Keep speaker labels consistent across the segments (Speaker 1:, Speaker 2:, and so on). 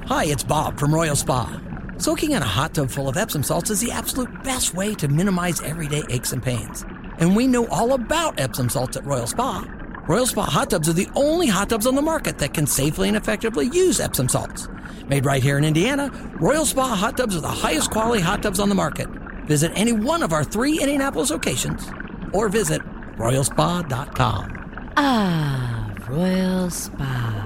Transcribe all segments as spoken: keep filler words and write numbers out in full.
Speaker 1: Hi, it's Bob from Royal Spa. Soaking in a hot tub full of Epsom salts is the absolute best way to minimize everyday aches and pains. And we know all about Epsom salts at Royal Spa. Royal Spa hot tubs are the only hot tubs on the market that can safely and effectively use Epsom salts. Made right here in Indiana, Royal Spa hot tubs are the highest quality hot tubs on the market. Visit any one of our three Indianapolis locations or visit royal spa dot com.
Speaker 2: Ah, Royal Spa.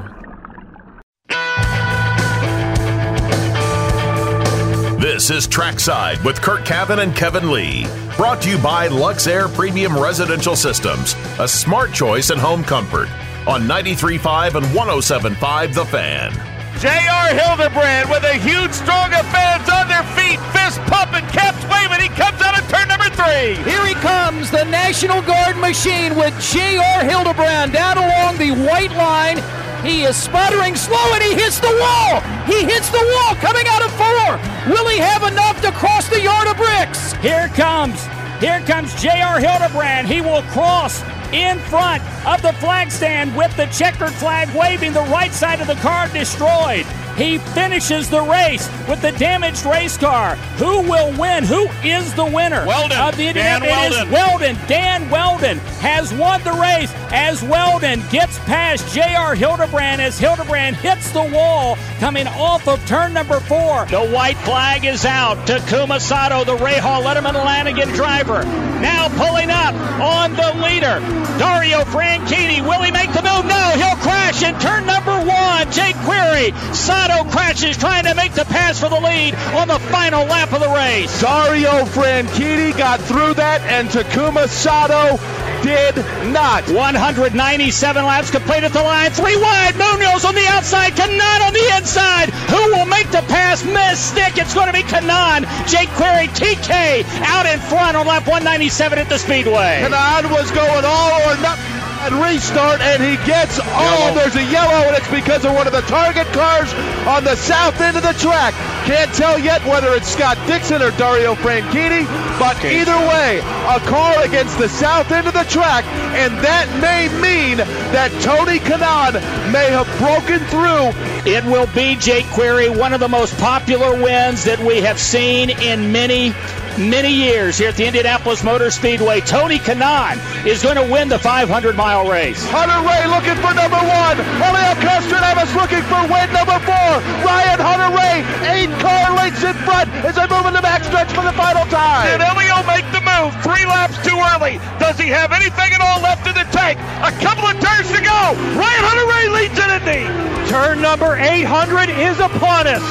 Speaker 3: This is Trackside with Kurt Cavan and Kevin Lee. Brought to you by Luxair Premium Residential Systems, a smart choice in home comfort. On ninety-three point five and one oh seven point five The Fan.
Speaker 4: J R. Hildebrand with a huge strong of fans on their feet, fist pumping, caps waving. He comes out of turn number three.
Speaker 5: Here he comes, the National Guard machine with J R. Hildebrand down along the white line. He is sputtering slow and he hits the wall. He hits the wall coming out of four. Will he have enough to cross the yard of bricks?
Speaker 6: Here comes, here comes J R. Hildebrand. He will cross in front of the flag stand with the checkered flag waving, the right side of the car destroyed. He finishes the race with the damaged race car. Who will win? Who is the winner
Speaker 4: Weldon.
Speaker 6: of the
Speaker 4: Dan
Speaker 6: Indianapolis? It is Weldon. Dan Weldon has won the race as Weldon gets past J R. Hildebrand as Hildebrand hits the wall coming off of turn number four. The white flag is out. Takuma Sato, the Rahal Letterman Lanigan driver, now pulling up on the leader. Dario Franchitti, will he make the move? No, he'll crash in turn number one. Jake Query, Sato crashes trying to make the pass for the lead on the final lap of the race.
Speaker 4: Dario Franchitti got through that, and Takuma Sato did not.
Speaker 6: one hundred ninety-seven laps complete at the line. Three wide. Munoz on the outside. Kanaan on the inside. Who will make the pass? Mystic. It's going to be Kanaan. Jake Query, T K out in front on lap one ninety-seven at the Speedway.
Speaker 4: Kanaan was going all or nothing at restart, and he gets all. Oh, there's a yellow, and it's because of one of the target cars on the south end of the track. Can't tell yet whether it's Scott Dixon or Dario Franchitti, but okay. Either way, a car against the south end of the track, and that may mean that Tony Kanaan may have broken through.
Speaker 6: It will be Jake Query, one of the most popular wins that we have seen in many many years here at the Indianapolis Motor Speedway. Tony Kanaan is going to win the five hundred mile race.
Speaker 4: Hunter Ray looking for number one. Elio Castroneves looking for win number four. Ryan Hunter Ray, eight car lengths in front as they move in the backstretch for the final time. Did Elio make the move? Three laps too early. Does he have anything at all left in the tank? A couple of turns to go. Ryan Hunter Ray leads it, Indy.
Speaker 5: Turn number eight hundred is upon us.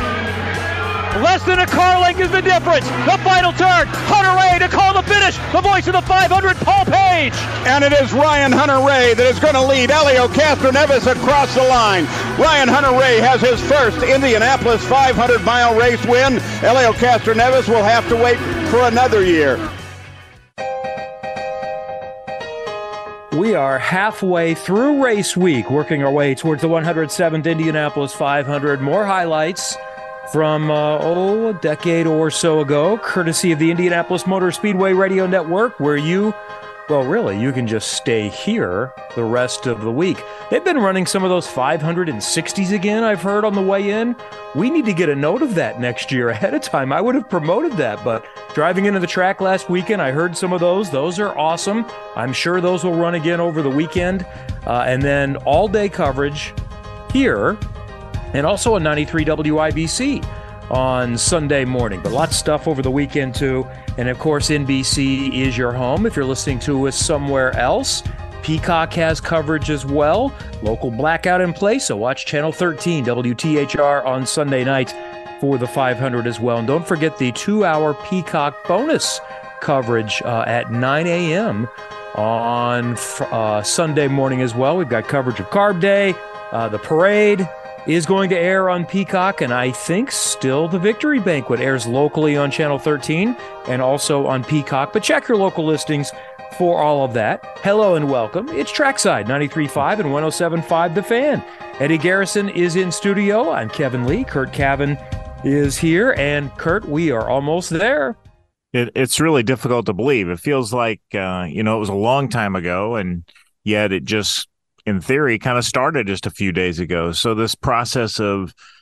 Speaker 5: Less than a car length is the difference. The final turn. Hunter Ray to call the finish. The voice of the five hundred, Paul Page.
Speaker 7: And it is Ryan Hunter Ray that is going to lead Elio Castroneves across the line. Ryan Hunter Ray has his first Indianapolis five hundred mile race win. Elio Castroneves will have to wait for another year.
Speaker 8: We are halfway through race week, working our way towards the one hundred seventh Indianapolis five hundred. More highlights from, uh, oh, a decade or so ago, courtesy of the Indianapolis Motor Speedway Radio Network, where you, well, really, you can just stay here the rest of the week. They've been running some of those five sixties again, I've heard, on the way in. We need to get a note of that next year ahead of time. I would have promoted that, but driving into the track last weekend, I heard some of those. Those are awesome. I'm sure those will run again over the weekend. Uh, and then all-day coverage here, and also on ninety-three W I B C on Sunday morning. But lots of stuff over the weekend, too. And, of course, N B C is your home. If you're listening to us somewhere else, Peacock has coverage as well. Local blackout in place, so watch Channel thirteen W T H R on Sunday night for the five hundred as well. And don't forget the two-hour Peacock bonus coverage uh, at nine a.m. on uh, Sunday morning as well. We've got coverage of Carb Day, uh, the parade is going to air on Peacock, and I think still the Victory Banquet airs locally on Channel thirteen and also on Peacock. But check your local listings for all of that. Hello and welcome. It's Trackside ninety-three point five and one oh seven point five The Fan. Eddie Garrison is in studio. I'm Kevin Lee. Kurt Cavan is here. And Kurt, we are almost there.
Speaker 9: It, it's really difficult to believe. It feels like, uh, you know, it was a long time ago, and yet it just, in theory, kind of started just a few days ago. So this process of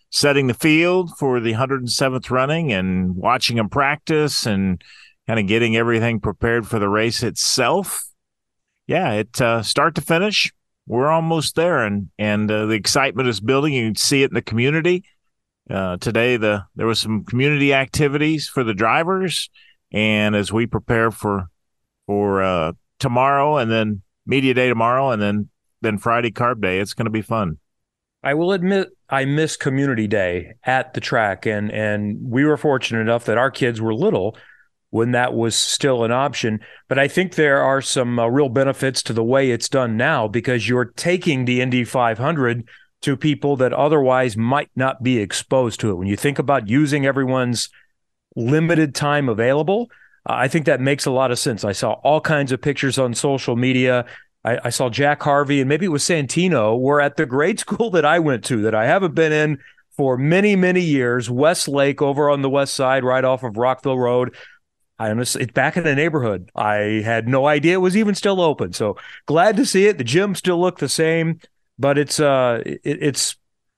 Speaker 9: setting the field for the one hundred seventh running and watching them practice and kind of getting everything prepared for the race itself. Yeah, it uh, start to finish, we're almost there, and and uh, the excitement is building. You can see it in the community. Uh, today, the there was some community activities for the drivers, and as we prepare for for uh, tomorrow, and then media day tomorrow, and then then Friday carb day, it's going to be fun.
Speaker 8: I will admit I miss community day at the track, and and we were fortunate enough that our kids were little when that was still an option. But I think there are some uh, real benefits to the way it's done now, because you're taking the Indy five hundred to people that otherwise might not be exposed to it. When you think about using everyone's limited time available, uh, I think that makes a lot of sense. I saw all kinds of pictures on social media. I, I saw Jack Harvey, and maybe it was Santino, were at the grade school that I went to that I haven't been in for many, many years, Westlake over on the west side, right off of Rockville Road. I honestly, it's back in the neighborhood. I had no idea it was even still open. So glad to see it. The gym still looked the same. But it's, uh, it, it's,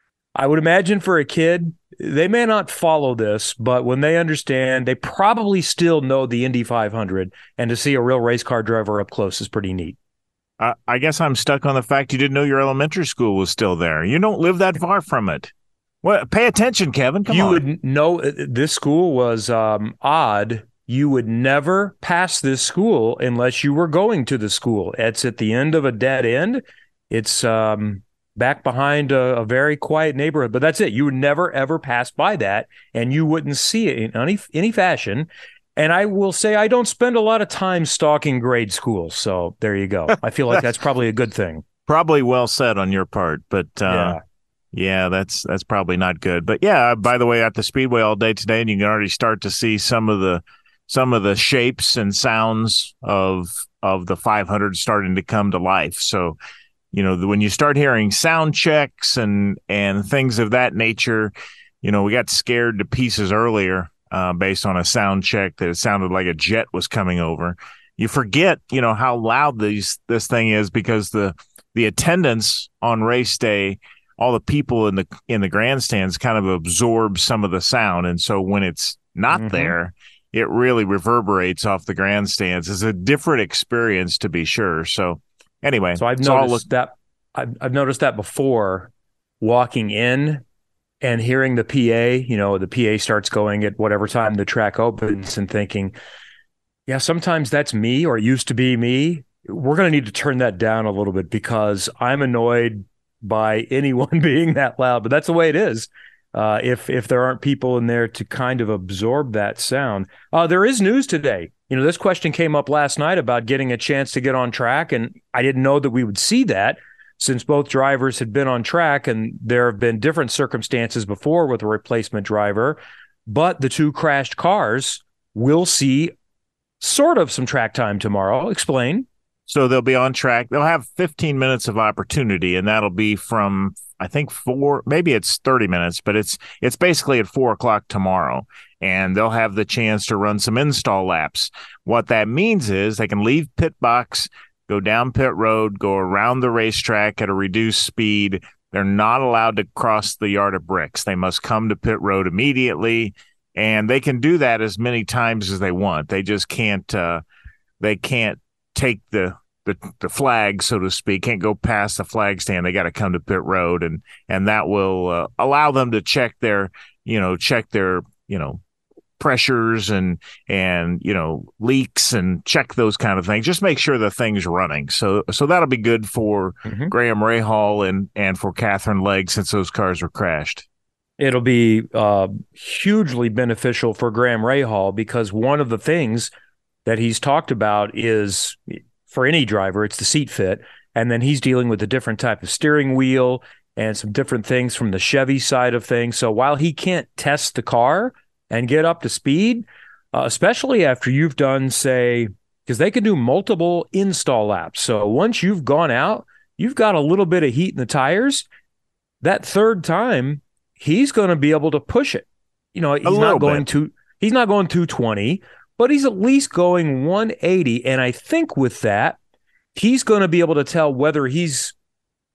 Speaker 8: I would imagine for a kid, they may not follow this, but when they understand, they probably still know the Indy five hundred, and to see a real race car driver up close is pretty neat.
Speaker 9: I, I guess I'm stuck on the fact you didn't know your elementary school was still there. You don't live that far from it. Well, pay attention, Kevin. Come
Speaker 8: you
Speaker 9: on.
Speaker 8: You would know this school was um, odd. You would never pass this school unless you were going to the school. It's at the end of a dead end. It's um, back behind a, a very quiet neighborhood, but that's it. You would never, ever pass by that, and you wouldn't see it in any, any fashion. And I will say I don't spend a lot of time stalking grade schools, so there you go. I feel like that's probably a good thing.
Speaker 9: Probably well said on your part, but uh, yeah. yeah, that's that's probably not good. But yeah, by the way, at the Speedway all day today, and you can already start to see some of the some of the shapes and sounds of of the five hundred starting to come to life. So, you know, when you start hearing sound checks and and things of that nature, you know, we got scared to pieces earlier uh, based on a sound check that it sounded like a jet was coming over. You forget, you know, how loud these this thing is, because the the attendance on race day, all the people in the in the grandstands kind of absorb some of the sound, and so when it's not mm-hmm. there, it really reverberates off the grandstands. It's a different experience, to be sure. So anyway,
Speaker 8: so I've noticed look- that I've, I've noticed that before, walking in and hearing the P A, you know, the P A starts going at whatever time the track opens, and thinking, yeah, sometimes that's me, or it used to be me. We're going to need to turn that down a little bit, because I'm annoyed by anyone being that loud, but that's the way it is. Uh, if if there aren't people in there to kind of absorb that sound. Uh, there is news today. You know, this question came up last night about getting a chance to get on track, and I didn't know that we would see that, since both drivers had been on track, and there have been different circumstances before with a replacement driver, but the two crashed cars will see sort of some track time tomorrow. Explain.
Speaker 9: So they'll be on track. They'll have fifteen minutes of opportunity, and that'll be from, I think, four, maybe it's thirty minutes, but it's it's basically at four o'clock tomorrow, and they'll have the chance to run some install laps. What that means is they can leave pit box, go down pit road, go around the racetrack at a reduced speed. They're not allowed to cross the yard of bricks. They must come to pit road immediately, and they can do that as many times as they want. They just can't. Uh, they can't take the the the flag, so to speak, can't go past the flag stand. They got to come to pit road, and and that will uh, allow them to check their, you know, check their, you know, pressures and and you know, leaks, and check those kind of things. Just make sure the thing's running. So so that'll be good for mm-hmm. Graham Rahal and and for Catherine Legg, since those cars were crashed.
Speaker 8: It'll be uh, hugely beneficial for Graham Rahal, because one of the things that he's talked about is, for any driver, it's the seat fit. And then he's dealing with a different type of steering wheel and some different things from the Chevy side of things. So while he can't test the car and get up to speed, uh, especially after you've done, say, because they can do multiple install laps. So once you've gone out, you've got a little bit of heat in the tires. That third time, he's going to be able to push it. You know, he's not going to, he's not going two twenty, but he's at least going one eighty. And I think with that, he's going to be able to tell whether he's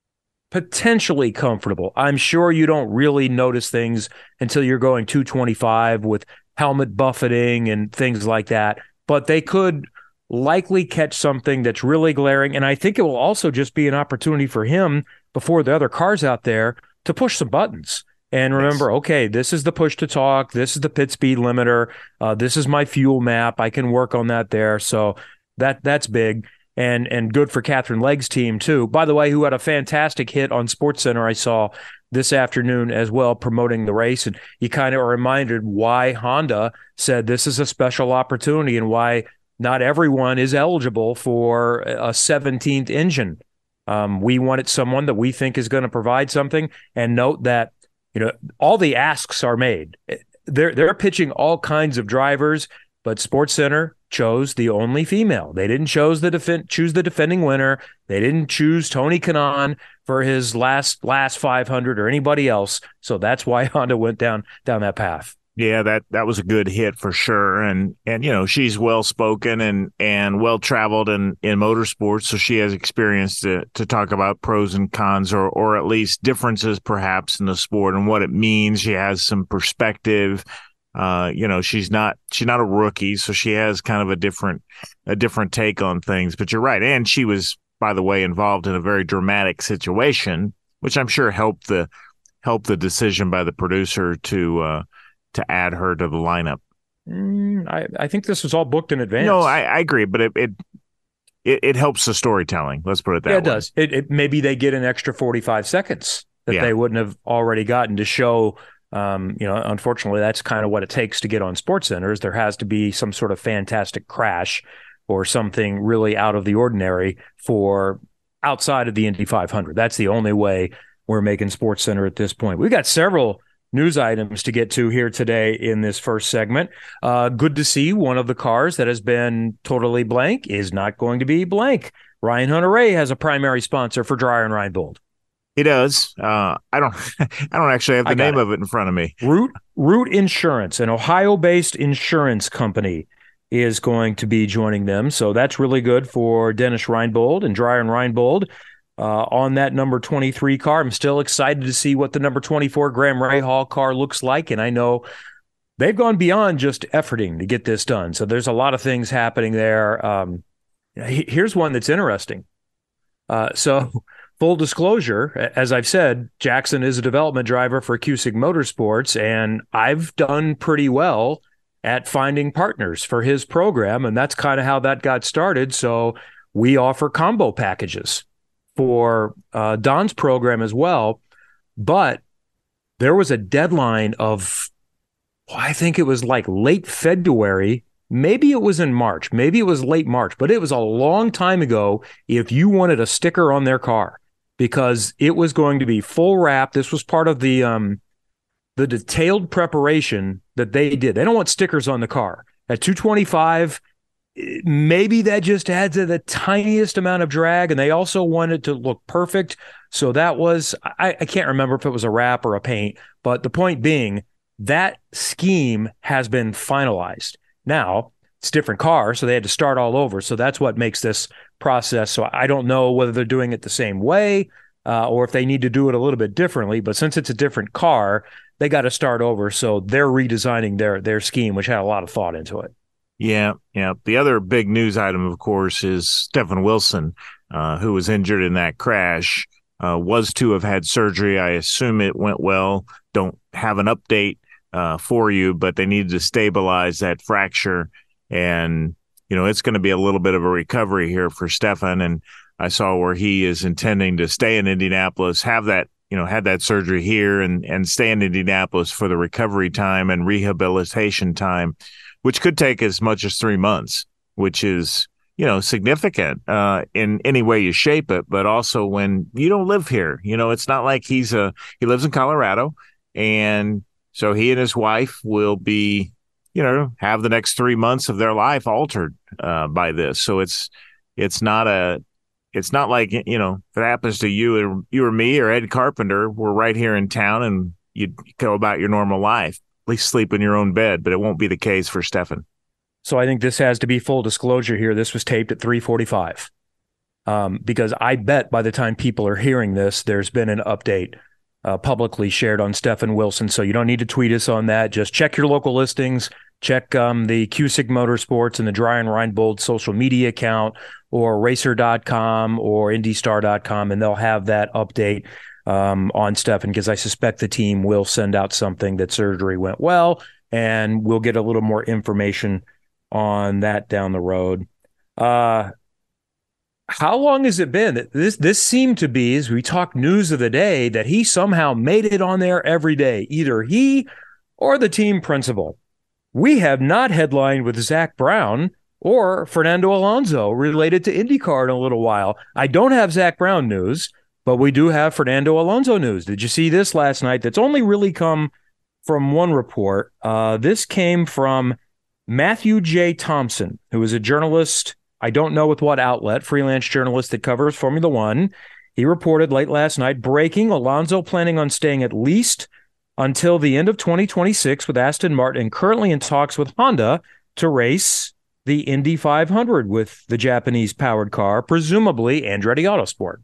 Speaker 8: potentially comfortable. I'm sure you don't really notice things until you're going two twenty-five with helmet buffeting and things like that, but they could likely catch something that's really glaring. And I think it will also just be an opportunity for him before the other cars out there to push some buttons and remember, yes. okay, this is the push to talk. This is the pit speed limiter. Uh, this is my fuel map. I can work on that there. So that that's big and, and good for Katherine Legg's team too. By the way, who had a fantastic hit on SportsCenter I saw this afternoon as well, promoting the race. And you kind of are reminded why Honda said this is a special opportunity and why not everyone is eligible for a seventeenth engine. Um, we wanted someone that we think is going to provide something. And note that, you know, all the asks are made. They're, they're pitching all kinds of drivers, but SportsCenter chose the only female. They didn't choose the def- choose the defending winner. They didn't choose Tony Kanaan for his last last five hundred or anybody else. So that's why Honda went down down that path.
Speaker 9: Yeah, that, that was a good hit for sure. And, and you know, she's well-spoken and, and well-traveled in, in motorsports, so she has experience to, to talk about pros and cons or, or at least differences perhaps in the sport and what it means. She has some perspective. Uh, you know, she's not she's not a rookie, so she has kind of a different a different take on things. But you're right. And she was, by the way, involved in a very dramatic situation, which I'm sure helped the helped the decision by the producer to uh, to add her to the lineup.
Speaker 8: Mm, I, I think this was all booked in advance.
Speaker 9: No, I, I agree, but it, it it it helps the storytelling. Let's put it that
Speaker 8: yeah,
Speaker 9: way.
Speaker 8: It does. It, it maybe they get an extra forty-five seconds that
Speaker 9: yeah.
Speaker 8: they wouldn't have already gotten to show. Um, you know, unfortunately, that's kind of what it takes to get on SportsCenter. Is there has to be some sort of fantastic crash or something really out of the ordinary for outside of the Indy five hundred. That's the only way we're making SportsCenter at this point. We've got several news items to get to here today in this first segment. Uh, good to see one of the cars that has been totally blank is not going to be blank. Ryan Hunter-Reay has a primary sponsor for Dreyer and Reinbold.
Speaker 9: He does. Uh, I don't. I don't actually have the name it. of it in front of me.
Speaker 8: Root Root Insurance, an Ohio-based insurance company, is going to be joining them. So that's really good for Dennis Reinbold and Dreyer and Reinbold uh, on that number twenty-three car. I'm still excited to see what the number twenty-four Graham Rahal car looks like, and I know they've gone beyond just efforting to get this done. So there's a lot of things happening there. Um, here's one that's interesting. Uh, so. Full disclosure, as I've said, Jackson is a development driver for Cusick Motorsports, and I've done pretty well at finding partners for his program, and that's kind of how that got started. So we offer combo packages for uh, Don's program as well, but there was a deadline of, well, I think it was like late February. Maybe it was in March. Maybe it was late March, but it was a long time ago if you wanted a sticker on their car. Because it was going to be full wrap. This was part of the um, the detailed preparation that they did. They don't want stickers on the car. At two twenty-five, maybe that just adds the tiniest amount of drag, and they also wanted to look perfect. So that was, I, I can't remember if it was a wrap or a paint, but the point being, that scheme has been finalized. Now, it's a different car, so they had to start all over. So that's what makes this process. So I don't know whether they're doing it the same way uh, or if they need to do it a little bit differently. But since it's a different car, they got to start over. So they're redesigning their their scheme, which had a lot of thought into it.
Speaker 9: Yeah, yeah. The other big news item, of course, is Stefan Wilson, uh, who was injured in that crash, uh, was to have had surgery. I assume it went well. Don't have an update uh, for you, but they needed to stabilize that fracture. And, you know, it's going to be a little bit of a recovery here for Stefan. And I saw where he is intending to stay in Indianapolis, have that, you know, had that surgery here and, and stay in Indianapolis for the recovery time and rehabilitation time, which could take as much as three months, which is, you know, significant uh, in any way you shape it. But also when you don't live here, you know, it's not like he's a, he lives in Colorado. And so he and his wife will be, you know, have the next three months of their life altered uh, by this. So it's it's not a it's not like, you know, if it happens to you or you or me or Ed Carpenter, we're right here in town and you go about your normal life, at least sleep in your own bed. But it won't be the case for Stefan.
Speaker 8: So I think this has to be full disclosure here. This was taped at three forty-five. um, because I bet by the time people are hearing this, there's been an update uh, publicly shared on Stefan Wilson. So you don't need to tweet us on that. Just check your local listings. Check um, the Cusick Motorsports and the Dryan Reinbold social media account, or racer dot com or indy star dot com, and they'll have that update um, on Stefan, because I suspect the team will send out something that surgery went well, and we'll get a little more information on that down the road. Uh, how long has it been? This this seemed to be, as we talk news of the day, that he somehow made it on there every day, either he or the team principal. We have not headlined with Zach Brown or Fernando Alonso related to IndyCar in a little while. I don't have Zach Brown news, but we do have Fernando Alonso news. Did you see this last night? That's only really come from one report. Uh, this came from Matthew J. Thompson, who is a journalist, I don't know with what outlet, freelance journalist that covers Formula One. He reported late last night, breaking, Alonso planning on staying at least until the end of twenty twenty-six with Aston Martin, and currently in talks with Honda to race the Indy five hundred with the Japanese-powered car, presumably Andretti Autosport.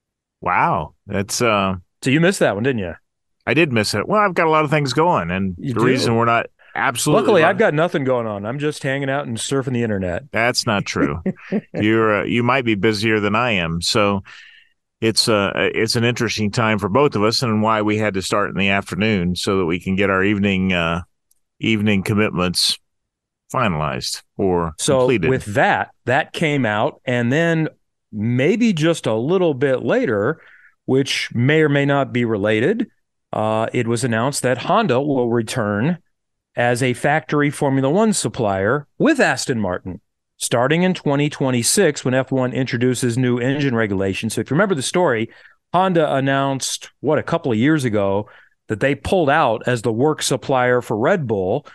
Speaker 9: Wow. That's uh
Speaker 8: so you missed that one, didn't you?
Speaker 9: I did miss it. Well, I've got a lot of things going, and
Speaker 8: You
Speaker 9: the
Speaker 8: do.
Speaker 9: reason we're not absolutely
Speaker 8: Luckily,
Speaker 9: right-
Speaker 8: I've got nothing going on. I'm just hanging out and surfing the internet.
Speaker 9: That's not true. You're uh, you might be busier than I am. So it's uh it's an interesting time for both of us, and why we had to start in the afternoon so that we can get our evening uh evening commitments finalized or
Speaker 8: So
Speaker 9: completed.
Speaker 8: with that, that came out, and then maybe just a little bit later, which may or may not be related, uh, it was announced that Honda will return as a factory Formula One supplier with Aston Martin, starting in twenty twenty-six when F one introduces new engine regulations. So if you remember the story, Honda announced, what, a couple of years ago, that they pulled out as the work supplier for Red Bull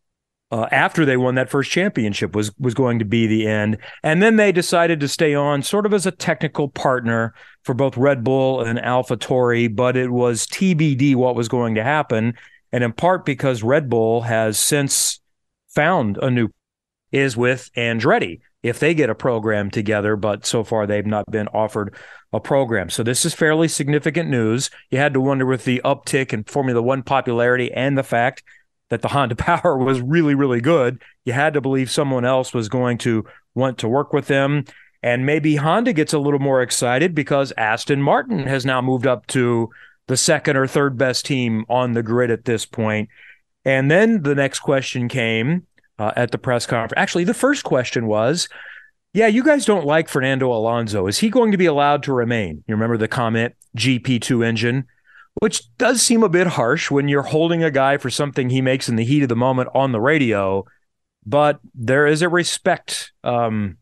Speaker 8: uh, after they won that first championship, was, was going to be the end. And then they decided to stay on sort of as a technical partner for both Red Bull and AlphaTauri, but it was T B D what was going to happen. And in part because Red Bull has since found a new is with Andretti if they get a program together, but so far they've not been offered a program. So this is fairly significant news. You had to wonder with the uptick in Formula One popularity and the fact that the Honda power was really, really good, you had to believe someone else was going to want to work with them. And maybe Honda gets a little more excited because Aston Martin has now moved up to the second or third best team on the grid at this point. And then the next question came uh, at the press conference. Actually, the first question was, yeah, you guys don't like Fernando Alonso. Is he going to be allowed to remain? You remember the comment, G P two engine, which does seem a bit harsh when you're holding a guy for something he makes in the heat of the moment on the radio. But there is a respect um,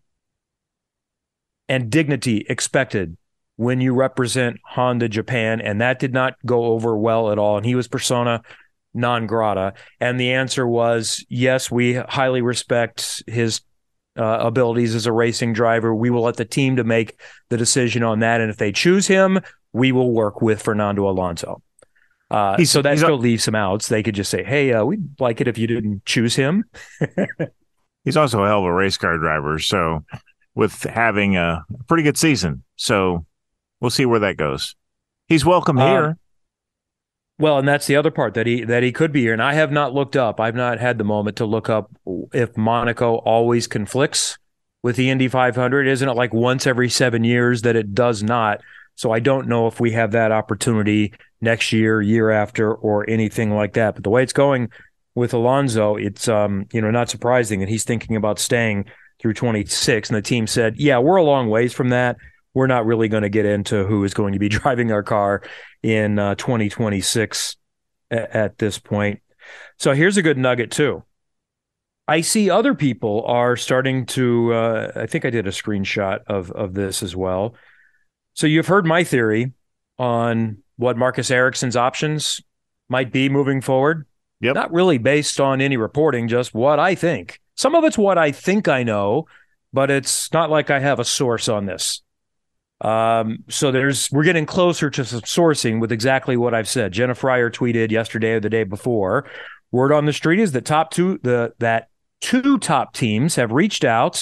Speaker 8: and dignity expected when you represent Honda Japan, and that did not go over well at all. And he was persona non grata. And the answer was, yes, we highly respect his uh, abilities as a racing driver. We will let the team to make the decision on that. And if they choose him, we will work with Fernando Alonso. Uh,
Speaker 9: He's-
Speaker 8: so that
Speaker 9: he's
Speaker 8: still
Speaker 9: a-
Speaker 8: leaves some outs. They could just say, hey, uh, we'd like it if you didn't choose him.
Speaker 9: He's also a hell of a race car driver, so with having a pretty good season. So we'll see where that goes. He's welcome
Speaker 8: Uh,
Speaker 9: here.
Speaker 8: Well, and that's the other part, that he that he could be here. And I have not looked up. I've not had the moment to look up if Monaco always conflicts with the Indy five hundred. Isn't it like once every seven years that it does not? So I don't know if we have that opportunity next year, year after, or anything like that. But the way it's going with Alonso, it's um, you know, not surprising that he's thinking about staying through twenty-six. And the team said, yeah, we're a long ways from that. We're not really going to get into who is going to be driving our car in uh, twenty twenty-six a- at this point. So here's a good nugget too. I see other people are starting to, uh, I think I did a screenshot of, of this as well. So you've heard my theory on what Marcus Ericsson's options might be moving forward.
Speaker 9: Yep.
Speaker 8: Not really based on any reporting, just what I think. Some of it's what I think I know, but it's not like I have a source on this. Um, so there's we're getting closer to some sourcing with exactly what I've said. Jenna Fryer tweeted yesterday or the day before. Word on the street is that top two the that two top teams have reached out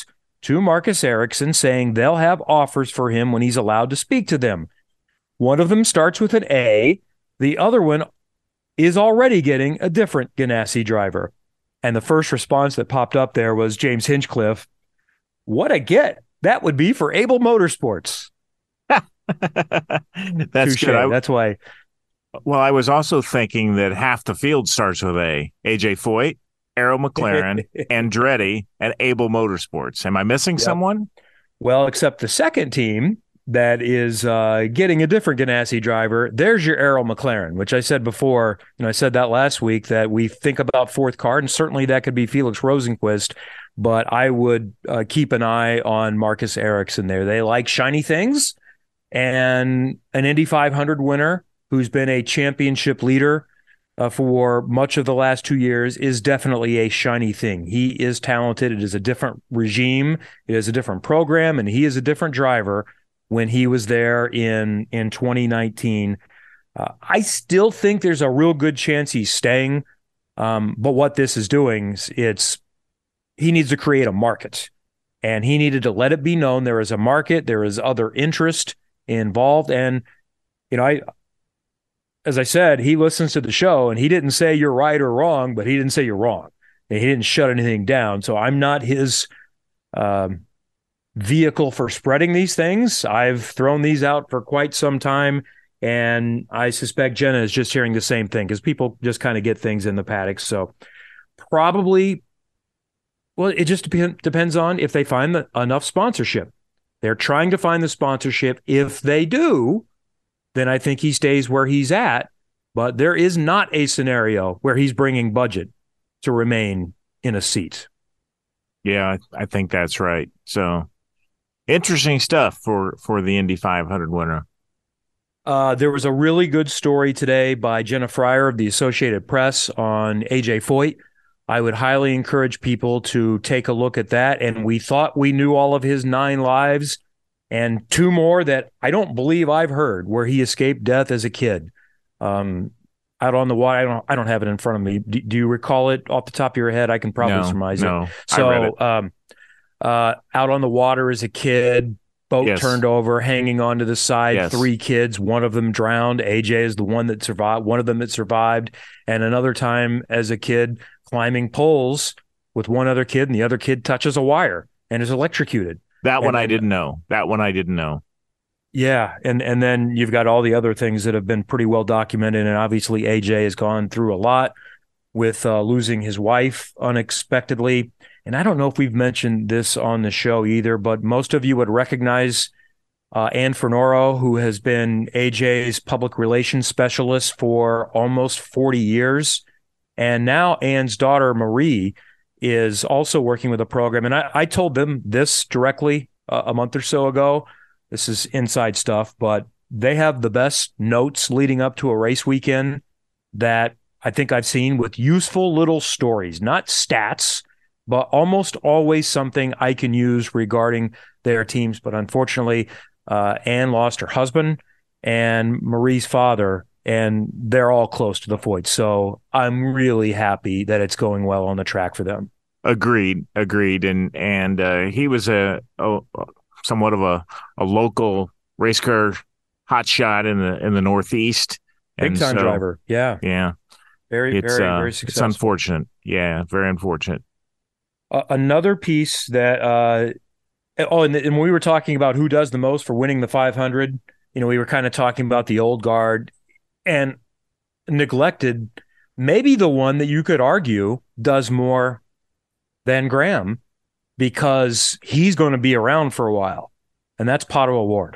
Speaker 8: to Marcus Ericsson saying they'll have offers for him when he's allowed to speak to them. One of them starts with an A. The other one is already getting a different Ganassi driver. And the first response that popped up there was James Hinchcliffe. What a get that would be for Able Motorsports.
Speaker 9: That's
Speaker 8: Touché.
Speaker 9: good. I,
Speaker 8: That's why.
Speaker 9: Well, I was also thinking that half the field starts with A. A J Foyt, Arrow McLaren, Andretti, and Able Motorsports. Am I missing yep. someone?
Speaker 8: Well, except the second team that is uh, getting a different Ganassi driver. There's your Arrow McLaren, which I said before. You know, I said that last week that we think about fourth car, and certainly that could be Felix Rosenqvist. But I would uh, keep an eye on Marcus Ericsson there. They like shiny things, and an Indy five hundred winner who's been a championship leader uh, for much of the last two years is definitely a shiny thing. He is talented. It is a different regime. It is a different program, and he is a different driver when he was there in, in twenty nineteen. Uh, I still think there's a real good chance he's staying, um, but what this is doing, it's he needs to create a market, and he needed to let it be known there is a market, there is other interest involved, and you know, I as I said, he listens to the show, and he didn't say you're right or wrong, but he didn't say you're wrong. And he didn't shut anything down. So I'm not his um, vehicle for spreading these things. I've thrown these out for quite some time, and I suspect Jenna is just hearing the same thing because people just kind of get things in the paddock. So probably, well, it just dep- depends on if they find the, enough sponsorship. They're trying to find the sponsorship. If they do, then I think he stays where he's at. But there is not a scenario where he's bringing budget to remain in a seat.
Speaker 9: Yeah, I think that's right. So interesting stuff for, for the Indy five hundred winner.
Speaker 8: Uh, there was a really good story today by Jenna Fryer of the Associated Press on A J Foyt. I would highly encourage people to take a look at that. And we thought we knew all of his nine lives, and two more that I don't believe I've heard, where he escaped death as a kid. Um, out on the water, I don't, I don't have it in front of me. Do, do you recall it off the top of your head? I can probably
Speaker 9: no,
Speaker 8: surmise
Speaker 9: no,
Speaker 8: it. So,
Speaker 9: I read it.
Speaker 8: Um, uh, out on the water as a kid, boat
Speaker 9: Yes.
Speaker 8: turned over, hanging onto the side,
Speaker 9: Yes.
Speaker 8: three kids, one of them drowned. A J is the one that survived, one of them that survived. And another time as a kid, climbing poles with one other kid, and the other kid touches a wire and is electrocuted.
Speaker 9: That one
Speaker 8: and,
Speaker 9: I didn't know. That one I didn't know.
Speaker 8: Yeah, and and then you've got all the other things that have been pretty well documented, and obviously A J has gone through a lot with uh, losing his wife unexpectedly. And I don't know if we've mentioned this on the show either, but most of you would recognize uh, Ann Fernoro, who has been A J's public relations specialist for almost forty years. And now Ann's daughter, Marie, is also working with a program. And I, I told them this directly uh, a month or so ago. This is inside stuff, but they have the best notes leading up to a race weekend that I think I've seen, with useful little stories, not stats, but almost always something I can use regarding their teams. But unfortunately, uh, Ann lost her husband and Marie's father, and they're all close to the Foyt. So I'm really happy that it's going well on the track for them.
Speaker 9: Agreed, agreed. And and uh, he was a, a somewhat of a, a local race car hotshot in the in the Northeast.
Speaker 8: Big time so, driver. Yeah.
Speaker 9: Yeah.
Speaker 8: Very,
Speaker 9: it's,
Speaker 8: very,
Speaker 9: uh,
Speaker 8: very successful.
Speaker 9: It's unfortunate. Yeah, very unfortunate.
Speaker 8: Uh, another piece that, uh, oh, and, the, and when we were talking about who does the most for winning the five hundred, you know, we were kind of talking about the old guard and neglected maybe the one that you could argue does more than Graham, because he's going to be around for a while, and that's Pato O'Ward,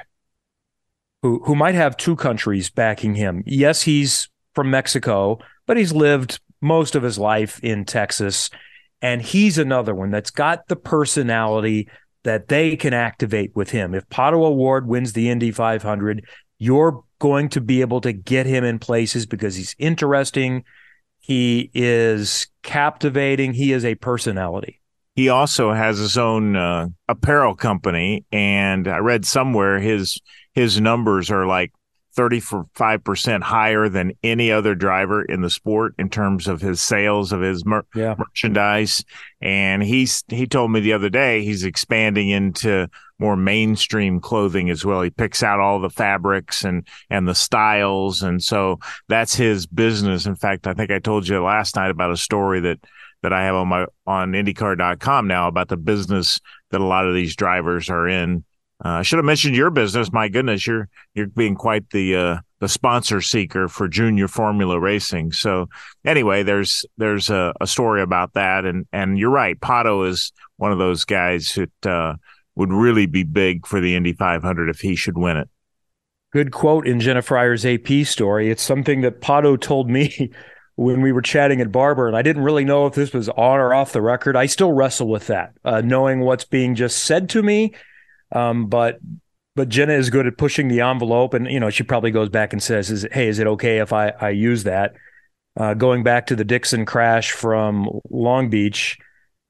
Speaker 8: who who might have two countries backing him. Yes, he's from Mexico, but he's lived most of his life in Texas, and he's another one that's got the personality that they can activate with him. If Pato O'Ward wins the Indy five hundred, you're going to be able to get him in places because he's interesting, he is captivating, he is a personality.
Speaker 9: He also has his own uh, apparel company, and I read somewhere his his numbers are like thirty-five percent higher than any other driver in the sport in terms of his sales of his mer-
Speaker 8: yeah.
Speaker 9: merchandise. And he's he told me the other day he's expanding into more mainstream clothing as well. He picks out all the fabrics and and the styles, and so that's his business. In fact, I think I told you last night about a story that that I have on my on IndyCar dot com now about the business that a lot of these drivers are in. Uh, I should have mentioned your business. My goodness, you're you're being quite the uh, the sponsor seeker for junior formula racing. So anyway, there's there's a, a story about that, and and you're right. Pato is one of those guys that uh, would really be big for the Indy five hundred if he should win it.
Speaker 8: Good quote in Jenna Fryer's A P story. It's something that Pato told me when we were chatting at Barber, and I didn't really know if this was on or off the record. I still wrestle with that, uh, knowing what's being just said to me. Um, but but Jenna is good at pushing the envelope, and you know she probably goes back and says, "Is hey, is it okay if I I use that?" Uh, going back to the Dixon crash from Long Beach,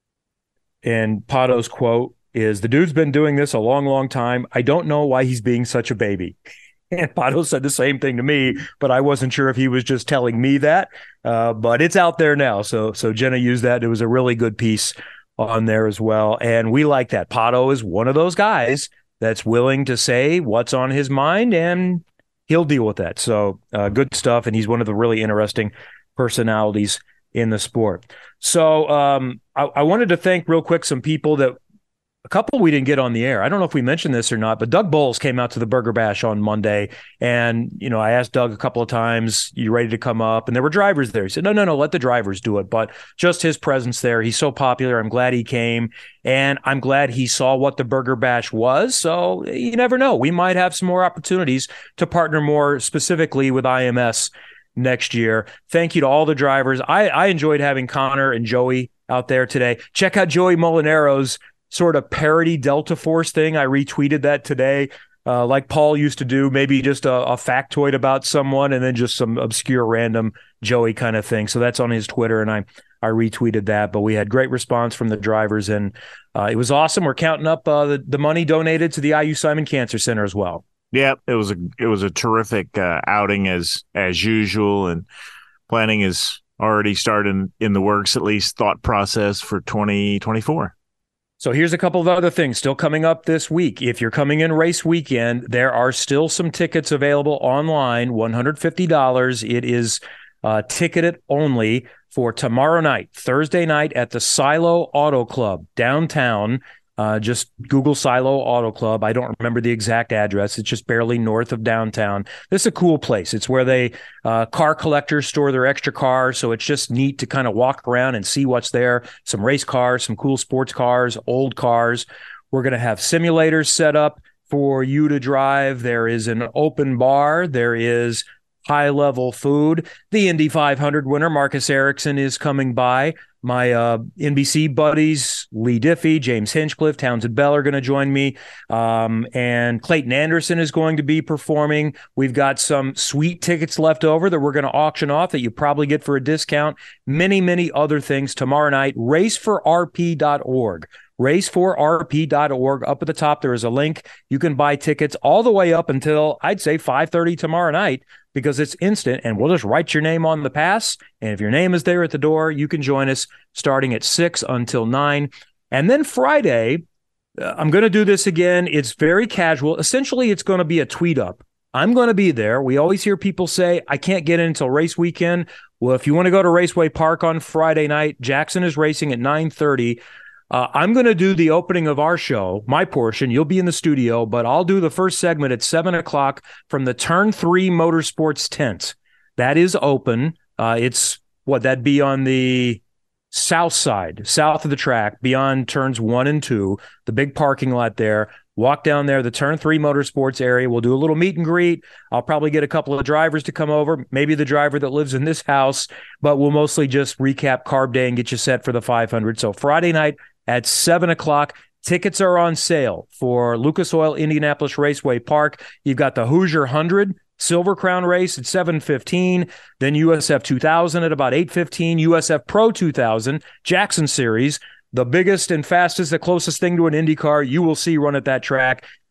Speaker 8: and Pato's quote is, "The dude's been doing this a long, long time. I don't know why he's being such a baby." And Pato said the same thing to me, but I wasn't sure if he was just telling me that. Uh, but it's out there now, so so Jenna used that. It was a really good piece on there as well, and we like that. Pato is one of those guys that's willing to say what's on his mind, and he'll deal with that. So uh, good stuff, and he's one of the really interesting personalities in the sport. So um, I, I wanted to thank real quick some people that a couple we didn't get on the air. I don't know if we mentioned this or not, but Doug Bowles came out to the Burger Bash on Monday. And, you know, I asked Doug a couple of times, you ready to come up? And there were drivers there. He said, no, no, no, let the drivers do it. But just his presence there, he's so popular. I'm glad he came. And I'm glad he saw what the Burger Bash was. So you never know. We might have some more opportunities to partner more specifically with I M S next year. Thank you to all the drivers. I, I enjoyed having Connor and Joey out there today. Check out Joey Molinaro's sort of parody Delta Force thing. I retweeted that today, uh, like Paul used to do, maybe just a, a factoid about someone and then just some obscure random Joey kind of thing. So that's on his Twitter, and I I retweeted that. But we had great response from the drivers, and uh, it was awesome. We're counting up uh, the, the money donated to the I U Simon Cancer Center as well.
Speaker 9: Yeah, it was a it was a terrific uh, outing as as usual, and planning is already started in the works, at least thought process for twenty twenty-four.
Speaker 8: So here's a couple of other things still coming up this week. If you're coming in race weekend, there are still some tickets available online, one hundred fifty dollars. It is uh, ticketed only for tomorrow night, Thursday night at the Silo Auto Club downtown. Uh, just Google Silo Auto Club. I don't remember the exact address. It's just barely north of downtown. This is a cool place. It's where they uh, car collectors store their extra cars. So it's just neat to kind of walk around and see what's there. Some race cars, some cool sports cars, old cars. We're going to have simulators set up for you to drive. There is an open bar. There is high-level food. The Indy five hundred winner, Marcus Ericsson, is coming by. My uh, N B C buddies, Lee Diffie, James Hinchcliffe, Townsend Bell are going to join me. Um, and Clayton Anderson is going to be performing. We've got some sweet tickets left over that we're going to auction off that you probably get for a discount. Many, many other things tomorrow night. race for r p dot org. race for r p dot org. Up at the top, there is a link. You can buy tickets all the way up until, I'd say, five thirty tomorrow night, because it's instant, and we'll just write your name on the pass. And if your name is there at the door, you can join us starting at six until nine. And then Friday, uh, I'm going to do this again. It's very casual. Essentially, it's going to be a tweet up. I'm going to be there. We always hear people say, I can't get in until race weekend. Well, if you want to go to Raceway Park on Friday night, Jackson is racing at nine thirty. Uh, I'm going to do the opening of our show, my portion. You'll be in the studio, but I'll do the first segment at seven o'clock from the Turn three Motorsports tent. That is open. Uh, it's, what, that'd be on the south side, south of the track, beyond turns one and two, the big parking lot there. Walk down there, the Turn three Motorsports area. We'll do a little meet and greet. I'll probably get a couple of drivers to come over, maybe the driver that lives in this house, but we'll mostly just recap Carb Day and get you set for the five hundred. So Friday night at seven o'clock. Tickets are on sale for Lucas Oil Indianapolis Raceway Park. You've got the Hoosier one hundred Silver Crown race at seven fifteen, then U S F two thousand at about eight fifteen, U S F Pro two thousand, Jackson Series, the biggest and fastest, the closest thing to an Indy car you will see run at that track.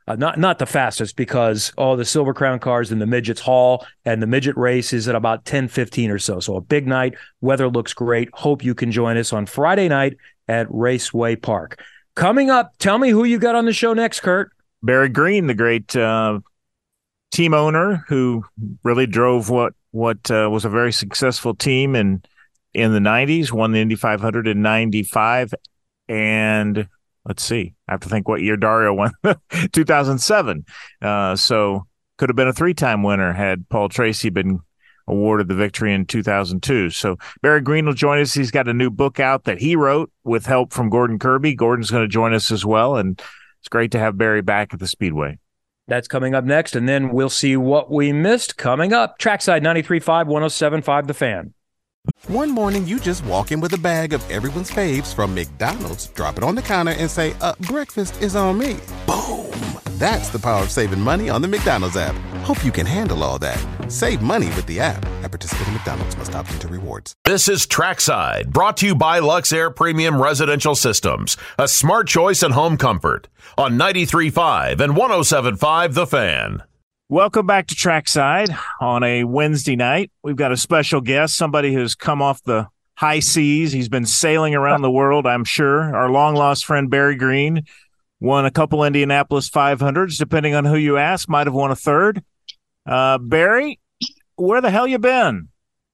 Speaker 8: Uh, not not the fastest because all the Silver Crown cars in the midgets haul, and the midget race is at about ten fifteen or so. So a big night. Weather looks great. Hope you can join us on Friday night at Raceway Park. Coming up, tell me who you got on the show next, Kurt.
Speaker 9: Barry Green, the great uh, team owner who really drove what what uh, was a very successful team in in the nineties, won the Indy five hundred in ninety-five, and let's see, I have to think what year Dario won, two thousand seven. Uh, so could have been a three-time winner had Paul Tracy been awarded the victory in two thousand two. So Barry Green will join us. He's got a new book out that he wrote with help from Gordon Kirby. Gordon's going to join us as well, and it's great to have Barry back at the Speedway.
Speaker 8: That's coming up next, and then we'll see what we missed coming up. Trackside ninety-three point five, one oh seven point five The Fan.
Speaker 10: One morning, you just walk in with a bag of everyone's faves from McDonald's, drop it on the counter, and say, uh, breakfast is on me. Boom! That's the power of saving money on the McDonald's app. Hope you can handle all that. Save money with the app. At participating McDonald's, must opt into rewards.
Speaker 3: This is Trackside, brought to you by Luxair Premium Residential Systems, a smart choice in home comfort, on ninety-three point five and one oh seven point five The Fan.
Speaker 9: Welcome back to Trackside on a Wednesday night. We've got a special guest, somebody who's come off the high seas. He's been sailing around the world, I'm sure. Our long-lost friend Barry Green won a couple Indianapolis five hundreds, depending on who you ask, might have won a third. Uh, Barry, where the hell you been?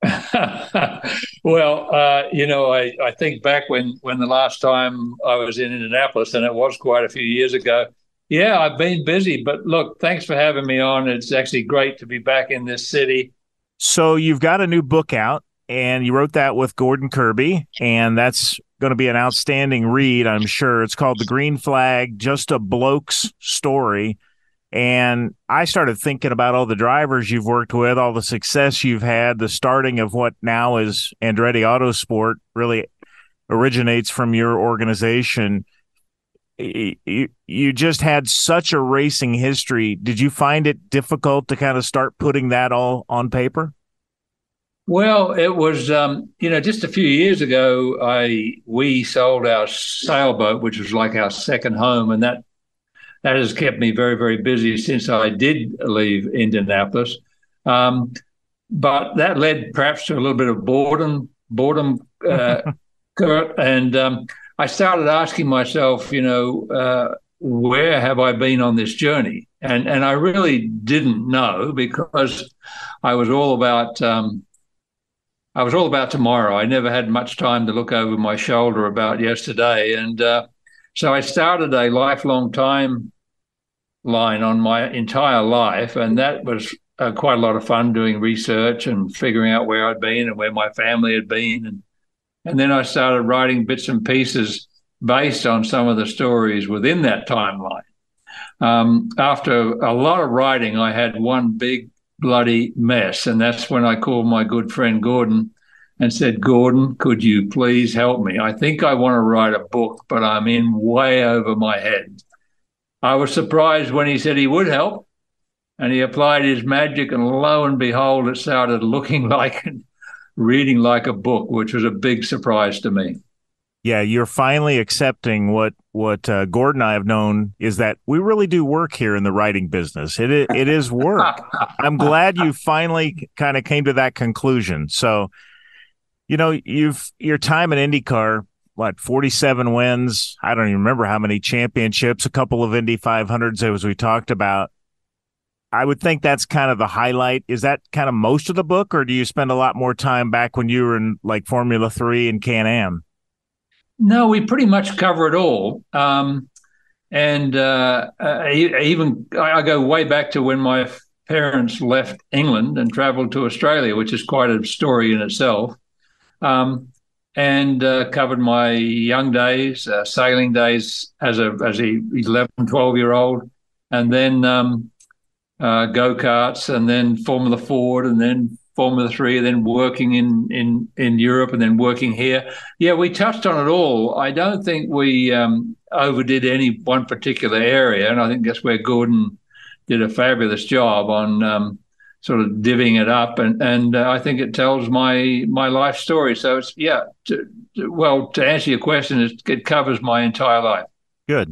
Speaker 11: Well, uh, you know, I, I think back when, when the last time I was in Indianapolis, and it was quite a few years ago. Yeah, I've been busy, but look, thanks for having me on. It's actually great to be back in this city.
Speaker 9: So you've got a new book out, and you wrote that with Gordon Kirby, and that's going to be an outstanding read, I'm sure. It's called The Green Flag, Just a Bloke's Story. And I started thinking about all the drivers you've worked with, all the success you've had, the starting of what now is Andretti Autosport really originates from your organization. You, you just had such a racing history. Did you find it difficult to kind of start putting that all on paper?
Speaker 11: Well, it was, um, you know, just a few years ago, I we sold our sailboat, which was like our second home, and that that has kept me very, very busy since I did leave Indianapolis. Um, but that led perhaps to a little bit of boredom, boredom, uh, Kurt, and um, I started asking myself, you know, uh, where have I been on this journey? And and I really didn't know, because I was all about um, I was all about tomorrow. I never had much time to look over my shoulder about yesterday, and uh, so I started a lifelong timeline on my entire life, and that was uh, quite a lot of fun, doing research and figuring out where I'd been and where my family had been, and. And then I started writing bits and pieces based on some of the stories within that timeline. Um, after a lot of writing, I had one big bloody mess. And that's when I called my good friend Gordon and said, Gordon, could you please help me? I think I want to write a book, but I'm in way over my head. I was surprised when he said he would help. And he applied his magic, and lo and behold, it started looking like reading like a book, which was a big surprise to me.
Speaker 9: Yeah, you're finally accepting what what uh, Gordon and I have known is that we really do work here in the writing business. It is, it is work. I'm glad you finally kind of came to that conclusion. So, you know, you've your time in IndyCar, what, forty-seven wins? I don't even remember how many championships, a couple of Indy five hundreds, as we talked about. I would think that's kind of the highlight. Is that kind of most of the book, or do you spend a lot more time back when you were in like Formula three and Can-Am?
Speaker 11: No, we pretty much cover it all. Um, and uh, I, even I go way back to when my parents left England and traveled to Australia, which is quite a story in itself. Um, and uh, covered my young days, uh, sailing days as a as a eleven, twelve-year-old, and then um, Uh, go-karts, and then Formula Ford, and then Formula three, and then working in, in, in Europe, and then working here. Yeah, we touched on it all. I don't think we um, overdid any one particular area, and I think that's where Gordon did a fabulous job on um, sort of divvying it up, and, and uh, I think it tells my my life story. So it's, yeah, to, to, well, to answer your question, it, it covers my entire life.
Speaker 9: Good.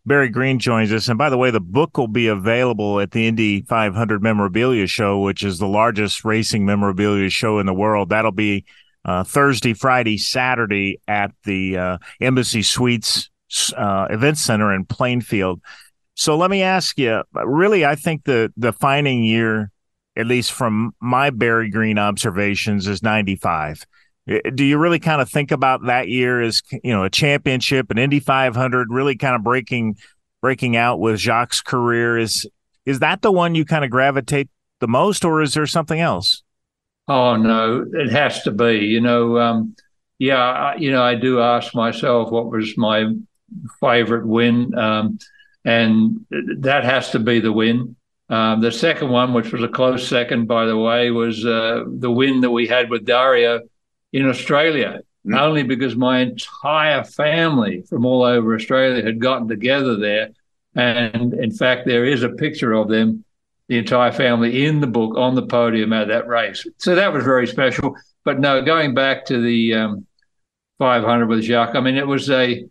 Speaker 9: Barry Green joins us. And by the way, the book will be available at the Indy five hundred Memorabilia Show, which is the largest racing memorabilia show in the world. That'll be uh, Thursday, Friday, Saturday at the uh, Embassy Suites uh, Event Center in Plainfield. So let me ask you, really, I think the defining year, at least from my Barry Green observations, is ninety-five. Do you really kind of think about that year as, you know, a championship, an Indy five hundred, really kind of breaking breaking out with Jacques' career? Is is that the one you kind of gravitate the most, or is there something else?
Speaker 11: Oh, no, it has to be. You know, um, yeah, you know, I do ask myself what was my favorite win, um, and that has to be the win. Um, the second one, which was a close second, by the way, was uh, the win that we had with Dario in Australia, mm-hmm. only because my entire family from all over Australia had gotten together there. And in fact, there is a picture of them, the entire family, in the book on the podium at that race. So that was very special. But no, going back to the um, five hundred with Jacques, I mean, it was a,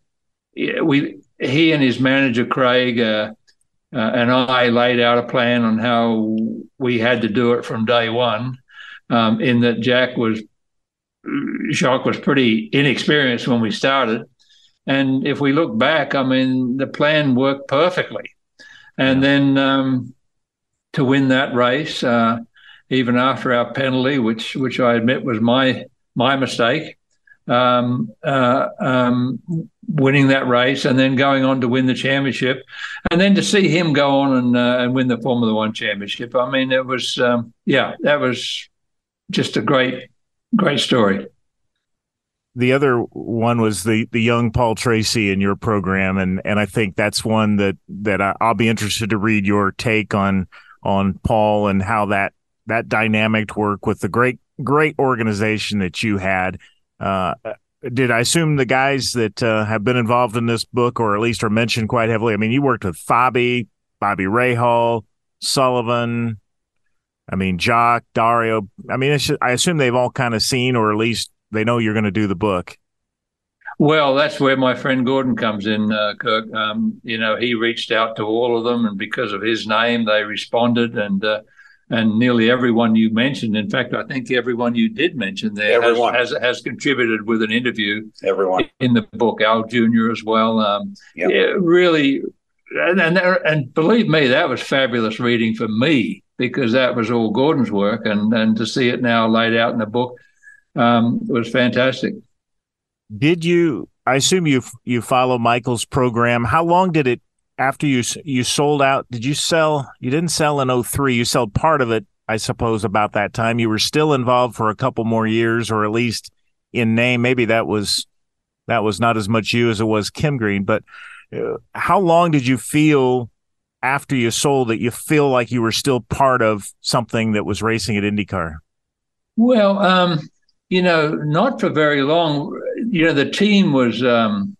Speaker 11: we, he and his manager, Craig, uh, uh, and I laid out a plan on how we had to do it from day one, um, in that Jack was, Jacques was pretty inexperienced when we started. And if we look back, I mean, the plan worked perfectly. And then um, to win that race, uh, even after our penalty, which which I admit was my my mistake, um, uh, um, winning that race and then going on to win the championship, and then to see him go on and, uh, and win the Formula One championship. I mean, it was, um, yeah, that was just a great Great story.
Speaker 9: The other one was the the young Paul Tracy in your program, and and I think that's one that that I, I'll be interested to read your take on on Paul and how that that dynamic worked with the great great organization that you had. Uh, did I assume the guys that uh, have been involved in this book, or at least are mentioned quite heavily? I mean, you worked with Fabi, Bobby Rahal, Sullivan. I mean, Jacques, Dario, I mean, it's just, I assume they've all kind of seen, or at least they know you're going to do the book.
Speaker 11: Well, that's where my friend Gordon comes in, uh, Kirk. Um, you know, he reached out to all of them, and because of his name, they responded. And uh, and nearly everyone you mentioned, in fact, I think everyone you did mention there has, has has contributed with an interview.
Speaker 12: Everyone.
Speaker 11: In the book, Al Junior as well. Um, yep. Yeah, really, and, and and believe me, that was fabulous reading for me, because that was all Gordon's work, and, and to see it now laid out in the book um, was fantastic.
Speaker 9: Did you, I assume you you follow Michael's program. How long did it, after you you sold out, did you sell, you didn't sell in oh three, you sold part of it, I suppose, about that time. You were still involved for a couple more years, or at least in name. Maybe that was, that was not as much you as it was Kim Green, but uh, how long did you feel after you sold it, you feel like you were still part of something that was racing at IndyCar? Well,
Speaker 11: um, you know, not for very long. You know, the team was um,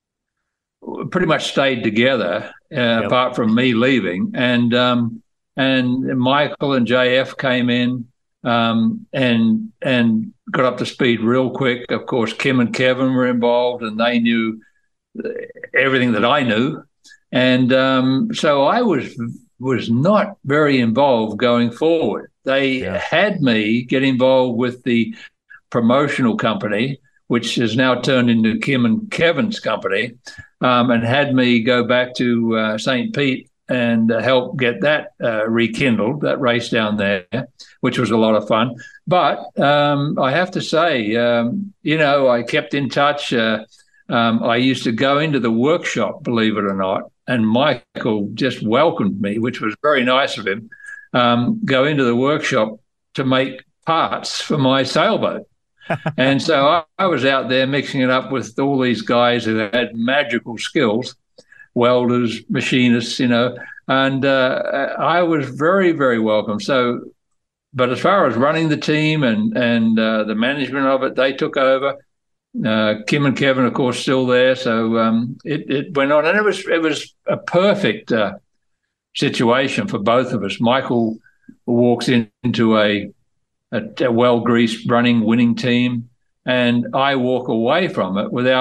Speaker 11: pretty much stayed together, uh, yep. apart from me leaving. And um, and Michael and J F came in um, and and got up to speed real quick. Of course, Kim and Kevin were involved, and they knew everything that I knew. And um, so I was was not very involved going forward. They yeah. had me get involved with the promotional company, which has now turned into Kim and Kevin's company, um, and had me go back to uh, Saint Pete and uh, help get that uh, rekindled, that race down there, which was a lot of fun. But um, I have to say, um, you know, I kept in touch. Uh, um, I used to go into the workshop, believe it or not, and Michael just welcomed me, which was very nice of him, um, go into the workshop to make parts for my sailboat. And so I, I was out there mixing it up with all these guys who had magical skills, welders, machinists, you know, and uh, I was very, very welcome. So, but as far as running the team and, and uh, the management of it, they took over. Uh, Kim and Kevin, of course, still there. So um, it, it went on, and it was it was a perfect uh, situation for both of us. Michael walks in, into a, a, a well-greased, running, winning team, and I walk away from it without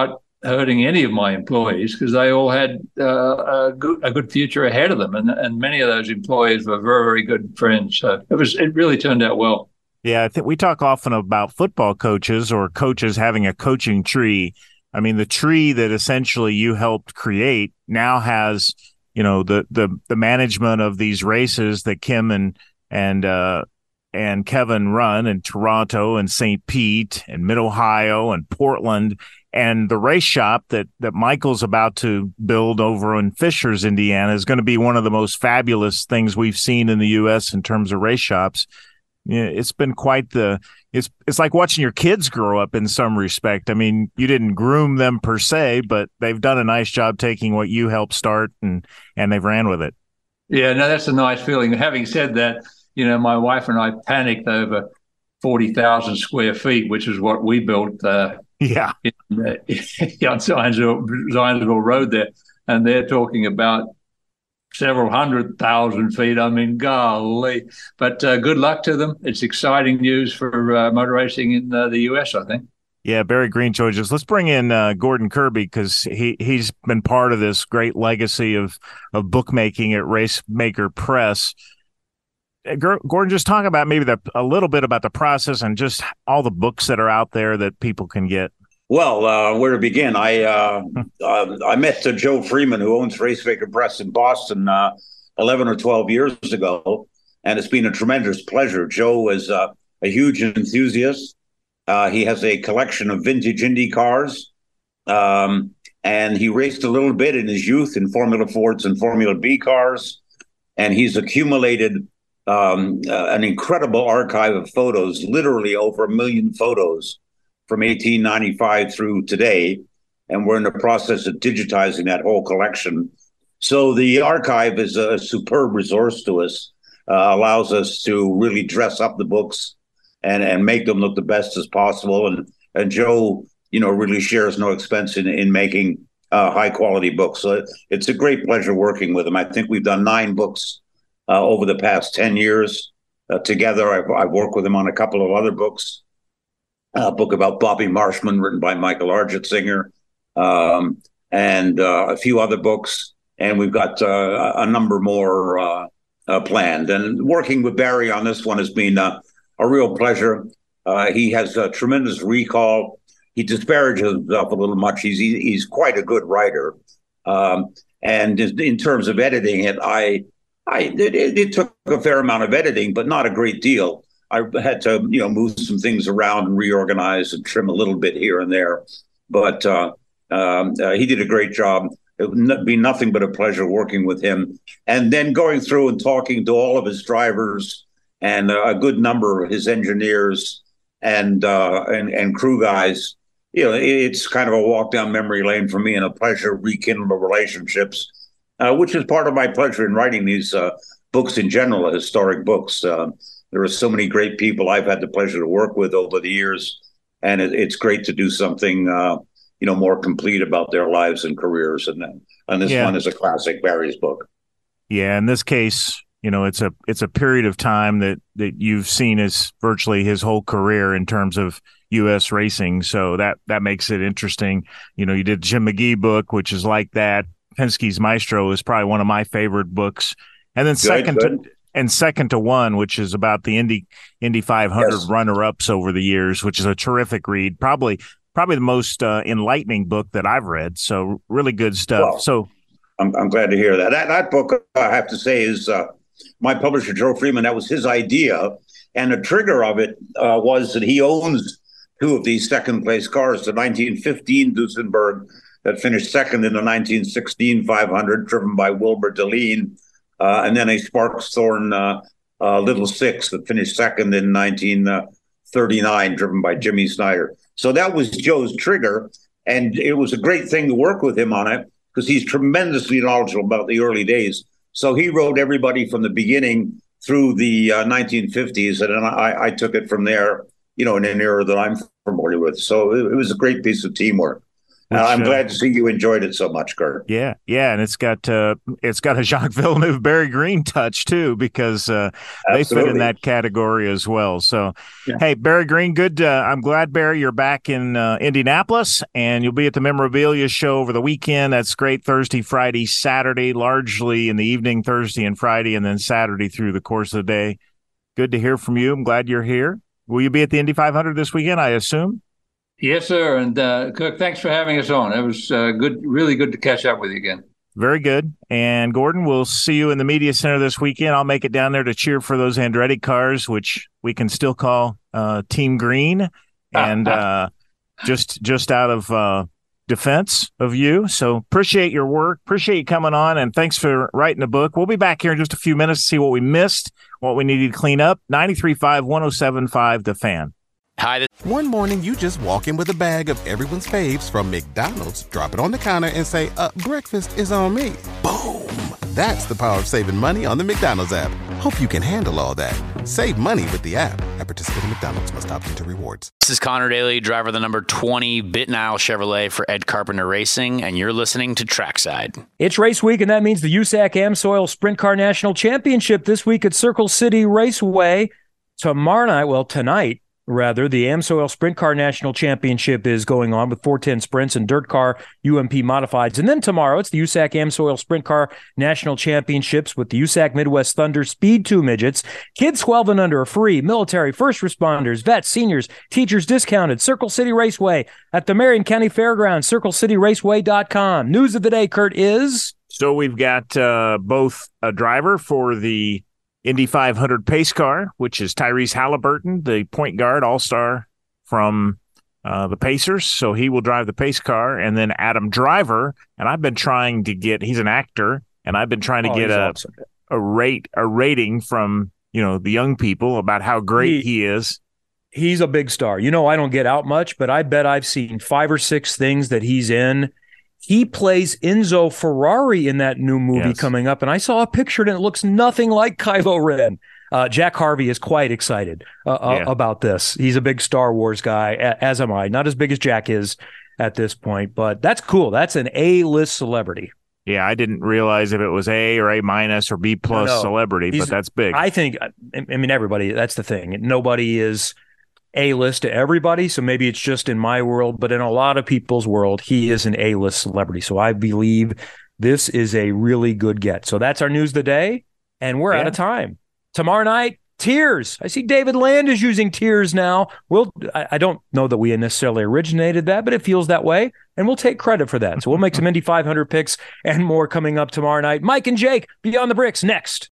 Speaker 11: hurting any of my employees because they all had uh, a, good, a good future ahead of them. And, and many of those employees were very, very good friends. So it was it really turned out well.
Speaker 9: Yeah, I think we talk often about football coaches or coaches having a coaching tree. I mean, the tree that essentially you helped create now has, you know, the the the management of these races that Kim and and uh, and Kevin run in Toronto and Saint Pete and Mid-Ohio and Portland, and the race shop that that Michael's about to build over in Fishers, Indiana, is going to be one of the most fabulous things we've seen in the U S in terms of race shops. Yeah, it's been quite the it's it's like watching your kids grow up in some respect. I mean, you didn't groom them per se, but they've done a nice job taking what you helped start and and they've ran with it.
Speaker 11: Yeah, no, that's a nice feeling. Having said that, you know, my wife and I panicked over forty thousand square feet, which is what we built uh,
Speaker 9: yeah.
Speaker 11: in, uh, on Zionsville, Zionsville Road there. And they're talking about several hundred thousand feet. I mean, golly. But uh, good luck to them. It's exciting news for uh, motor racing in uh, the U S, I think.
Speaker 9: Yeah, Barry Green joins us. Let's bring in uh, Gordon Kirby because he, he's been part of this great legacy of, of bookmaking at Racemaker Press. Gordon, just talk about maybe the, a little bit about the process and just all the books that are out there that people can get.
Speaker 12: Well, uh, where to begin? I uh, uh, I met uh, Joe Freeman, who owns Racemaker Press in Boston, uh, eleven or twelve years ago, and it's been a tremendous pleasure. Joe is uh, a huge enthusiast. Uh, he has a collection of vintage Indy cars, um, and he raced a little bit in his youth in Formula Fords and Formula B cars, and he's accumulated um, uh, an incredible archive of photos, literally over a million photos from eighteen ninety-five through today, and we're in the process of digitizing that whole collection. So the archive is a superb resource to us, uh, allows us to really dress up the books and, and make them look the best as possible. And and Joe, you know, really shares no expense in, in making uh, high quality books. So it's a great pleasure working with him. I think we've done nine books uh, over the past ten years uh, together. I've, I've worked with him on a couple of other books. A book about Bobby Marshman written by Michael Argetsinger, um, and uh, a few other books. And we've got uh, a number more uh, uh, planned. And working with Barry on this one has been uh, a real pleasure. Uh, he has a tremendous recall. He disparages himself a little much. He's he's quite a good writer. Um, and in terms of editing it, I, I it, it took a fair amount of editing, but not a great deal. I had to, you know, move some things around and reorganize and trim a little bit here and there. But uh, um, uh, he did a great job. It would be nothing but a pleasure working with him. And then going through and talking to all of his drivers and uh, a good number of his engineers and, uh, and, and crew guys. You know, it's kind of a walk down memory lane for me and a pleasure rekindle relationships, uh, which is part of my pleasure in writing these uh, books in general, historic books. Uh, There are so many great people I've had the pleasure to work with over the years, and it, it's great to do something, uh, you know, more complete about their lives and careers. And and this
Speaker 9: yeah.
Speaker 12: one is a classic, Barry's book.
Speaker 9: Yeah, in this case, you know, it's a it's a period of time that that you've seen as virtually his whole career in terms of U S racing. So that that makes it interesting. You know, you did Jim McGee book, which is like that. Penske's Maestro is probably one of my favorite books, and then good, second good. to. And second to one, which is about the Indy Indy five hundred yes. runner-ups over the years, which is a terrific read. Probably, probably the most uh, enlightening book that I've read. So really good stuff. Well, so
Speaker 12: I'm, I'm glad to hear that. That, that book, I have to say, is uh, my publisher Joe Freeman. That was his idea, and the trigger of it uh, was that he owns two of these second-place cars: the nineteen fifteen Duesenberg that finished second in the nineteen sixteen five hundred, driven by Wilbur Deline. Uh, and then a Sparks Thorn uh, uh, Little Six that finished second in nineteen thirty-nine, driven by Jimmy Snyder. So that was Joe's trigger, and it was a great thing to work with him on it because he's tremendously knowledgeable about the early days. So he wrote everybody from the beginning through the uh, nineteen fifties, and then I, I took it from there, you know, in an era that I'm familiar with. So it, it was a great piece of teamwork. Which, uh, I'm uh, glad to see you enjoyed it so much, Kurt.
Speaker 9: Yeah, yeah, and it's got uh, it's got a Jacques Villeneuve, Barry Green touch too, because uh, they fit in that category as well. So, yeah. Hey, Barry Green, good. Uh, I'm glad, Barry, you're back in uh, Indianapolis, and you'll be at the Memorabilia Show over the weekend. That's great. Thursday, Friday, Saturday, largely in the evening, Thursday and Friday, and then Saturday through the course of the day. Good to hear from you. I'm glad you're here. Will you be at the Indy five hundred this weekend, I assume?
Speaker 11: Yes, sir. And uh, Cook, thanks for having us on. It was uh, good, really good to catch up with you again.
Speaker 9: Very good. And Gordon, we'll see you in the media center this weekend. I'll make it down there to cheer for those Andretti cars, which we can still call uh, Team Green, and uh, just just out of uh, defense of you. So appreciate your work. Appreciate you coming on, and thanks for writing the book. We'll be back here in just a few minutes to see what we missed, what we needed to clean up. ninety-three point five, one oh seven point five, The Fan.
Speaker 10: Hi. This- One morning, you just walk in with a bag of everyone's faves from McDonald's, drop it on the counter, and say, uh, breakfast is on me. Boom. That's the power of saving money on the McDonald's app. Hope you can handle all that. Save money with the app. At participating McDonald's, must opt into rewards.
Speaker 13: This is Connor Daly, driver of the number twenty Bitten Isle Chevrolet for Ed Carpenter Racing, and you're listening to Trackside.
Speaker 8: It's race week, and that means the U S A C AMSOIL Sprint Car National Championship this week at Circle City Raceway. Tomorrow night, well, tonight, Rather, the AMSOIL Sprint Car National Championship is going on with four ten sprints and dirt car U M P modifieds. And then tomorrow, it's the U S A C AMSOIL Sprint Car National Championships with the U S A C Midwest Thunder Speed two Midgets. Kids twelve and under are free. Military, first responders, vets, seniors, teachers discounted. Circle City Raceway at the Marion County Fairgrounds, circle city raceway dot com. News of the day, Kurt, is...
Speaker 9: So we've got uh, both a driver for the Indy five hundred pace car, which is Tyrese Halliburton, the point guard all-star from uh, the Pacers. So he will drive the pace car. And then Adam Driver, and I've been trying to get, he's an actor, and I've been trying to oh, get a, awesome. a rate, a rating from, you know, the young people about how great he, he is.
Speaker 8: He's a big star. You know, I don't get out much, but I bet I've seen five or six things that he's in. He plays Enzo Ferrari in that new movie yes. coming up, and I saw a picture and it looks nothing like Kylo Ren. Uh, Jack Harvey is quite excited uh, yeah. uh, about this. He's a big Star Wars guy, as am I. Not as big as Jack is at this point, but that's cool. That's an A-list celebrity.
Speaker 9: Yeah, I didn't realize if it was A or A minus or B plus no, no. celebrity, He's, but that's big.
Speaker 8: I think, I mean, everybody, that's the thing. Nobody is A-list to everybody, so maybe it's just in my world, but in a lot of people's world, he is an A-list celebrity. So I believe this is a really good get. So that's our news of the day, and we're yeah. out of time. Tomorrow night, Tears. I see David Land is using Tears now. We'll, I, I don't know that we necessarily originated that, but it feels that way, and we'll take credit for that. So we'll make some Indy five hundred picks and more coming up tomorrow night. Mike and Jake, Beyond the Bricks, next.